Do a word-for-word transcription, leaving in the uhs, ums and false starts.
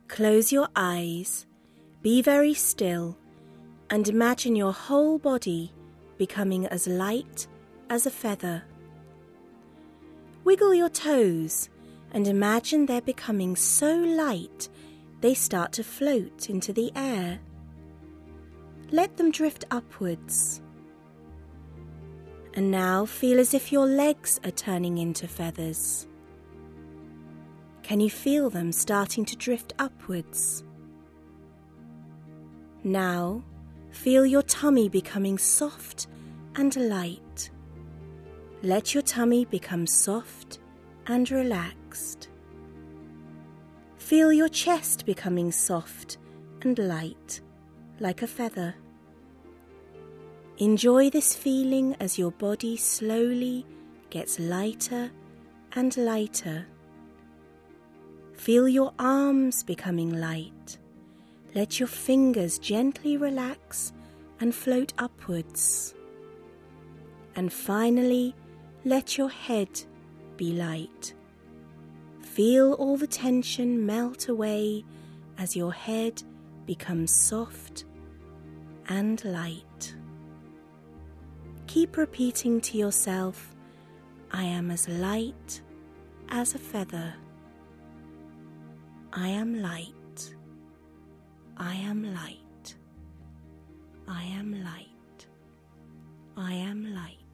Close your eyes, be very still, and imagine your whole body becoming as light as a feather. Wiggle your toes and imagine they're becoming so light they start to float into the air. Let them drift upwards. And now feel as if your legs are turning into feathers. Can you feel them starting to drift upwards? Now feel your tummy becoming soft and light. Let your tummy become soft and relaxed. Feel your chest becoming soft and light, like a feather. Enjoy this feeling as your body slowly gets lighter and lighter. Feel your arms becoming light. Let your fingers gently relax and float upwards. And finally, let your head be light. Feel all the tension melt away as your head becomes soft and light. Keep repeating to yourself, I am as light as a feather. I am light. I am light. I am light. I am light.